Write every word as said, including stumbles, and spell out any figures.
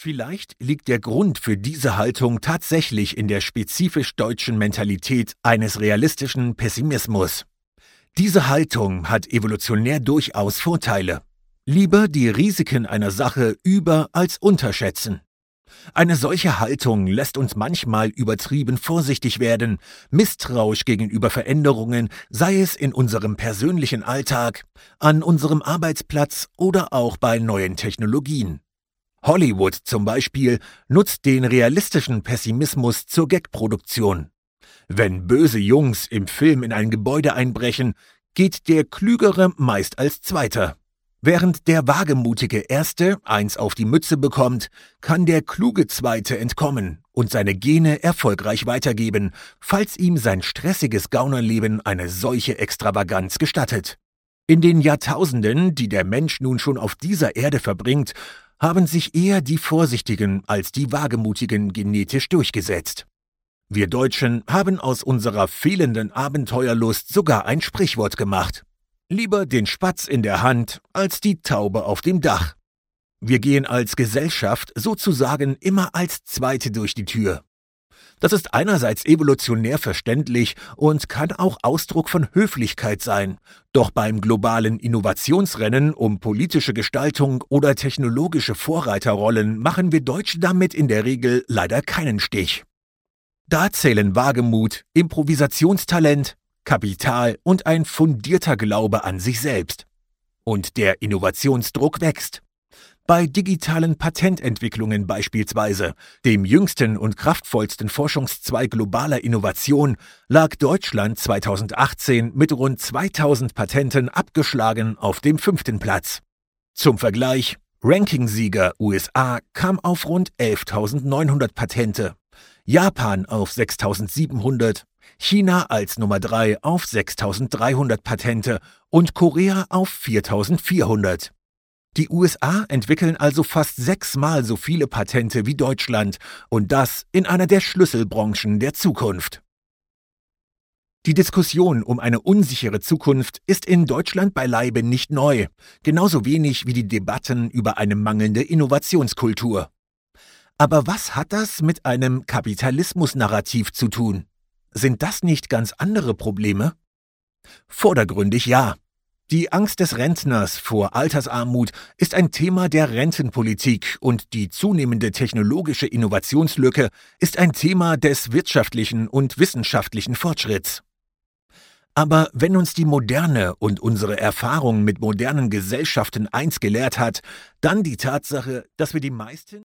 Vielleicht liegt der Grund für diese Haltung tatsächlich in der spezifisch deutschen Mentalität eines realistischen Pessimismus. Diese Haltung hat evolutionär durchaus Vorteile. Lieber die Risiken einer Sache über- als unterschätzen. Eine solche Haltung lässt uns manchmal übertrieben vorsichtig werden, misstrauisch gegenüber Veränderungen, sei es in unserem persönlichen Alltag, an unserem Arbeitsplatz oder auch bei neuen Technologien. Hollywood zum Beispiel nutzt den realistischen Pessimismus zur Gagproduktion. Wenn böse Jungs im Film in ein Gebäude einbrechen, geht der Klügere meist als Zweiter. Während der wagemutige Erste eins auf die Mütze bekommt, kann der kluge Zweite entkommen und seine Gene erfolgreich weitergeben, falls ihm sein stressiges Gaunerleben eine solche Extravaganz gestattet. In den Jahrtausenden, die der Mensch nun schon auf dieser Erde verbringt, haben sich eher die Vorsichtigen als die Wagemutigen genetisch durchgesetzt. Wir Deutschen haben aus unserer fehlenden Abenteuerlust sogar ein Sprichwort gemacht. Lieber den Spatz in der Hand als die Taube auf dem Dach. Wir gehen als Gesellschaft sozusagen immer als Zweite durch die Tür. Das ist einerseits evolutionär verständlich und kann auch Ausdruck von Höflichkeit sein. Doch beim globalen Innovationsrennen um politische Gestaltung oder technologische Vorreiterrollen machen wir Deutsche damit in der Regel leider keinen Stich. Da zählen Wagemut, Improvisationstalent, Kapital und ein fundierter Glaube an sich selbst. Und der Innovationsdruck wächst. Bei digitalen Patententwicklungen beispielsweise, dem jüngsten und kraftvollsten Forschungszweig globaler Innovation, lag Deutschland zweitausendachtzehn mit rund zweitausend Patenten abgeschlagen auf dem fünften Platz. Zum Vergleich, Rankingsieger U S A kam auf rund elftausendneunhundert Patente, Japan auf sechstausendsiebenhundert, China als Nummer drei auf sechstausenddreihundert Patente und Korea auf viertausendvierhundert. Die U S A entwickeln also fast sechsmal so viele Patente wie Deutschland und das in einer der Schlüsselbranchen der Zukunft. Die Diskussion um eine unsichere Zukunft ist in Deutschland beileibe nicht neu, genauso wenig wie die Debatten über eine mangelnde Innovationskultur. Aber was hat das mit einem Kapitalismus-Narrativ zu tun? Sind das nicht ganz andere Probleme? Vordergründig ja. Die Angst des Rentners vor Altersarmut ist ein Thema der Rentenpolitik und die zunehmende technologische Innovationslücke ist ein Thema des wirtschaftlichen und wissenschaftlichen Fortschritts. Aber wenn uns die Moderne und unsere Erfahrung mit modernen Gesellschaften eins gelehrt hat, dann die Tatsache, dass wir die meisten